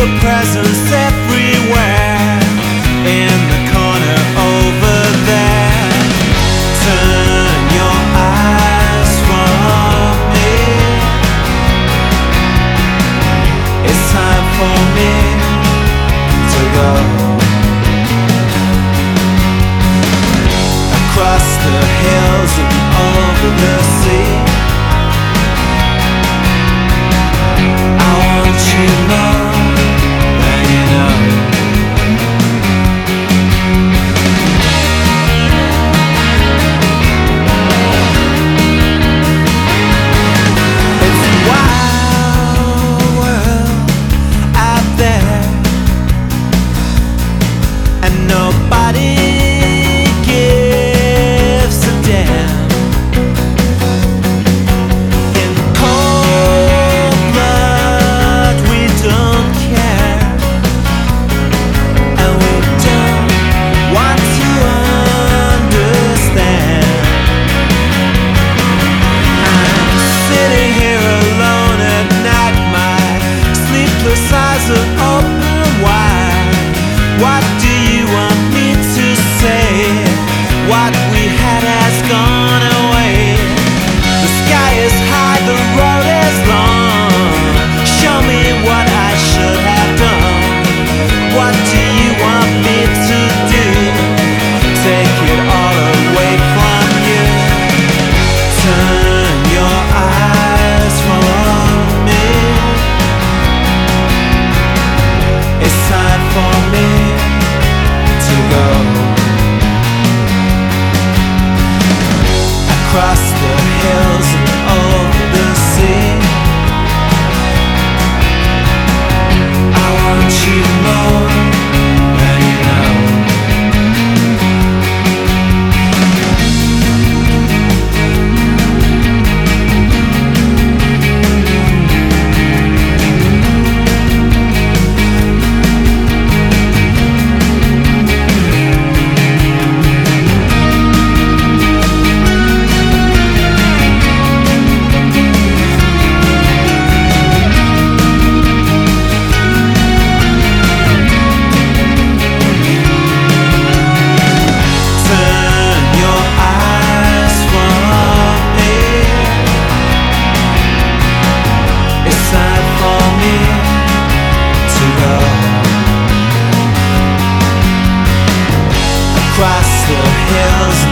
your presence everywhere. In the corner over there, turn your eyes from me. It's time for me to go across the hills and over the sea. I want you more than you know. It's a wild world out there, and nobody gives a damn. In cold blood we don't care, and we don't want to understand. I'm sitting here alone at night, my sleepless eyes are open wide. What do you want me to say? What we had has gone away. The sky is high, the road is long. Show me what I should have done. What do you want me to do? Take it all away from you. Turn your eyes from me. It's time for me to go across the hills and over the sea. I want you more than you know. Turn your eyes from me. It's time for me to go across the hills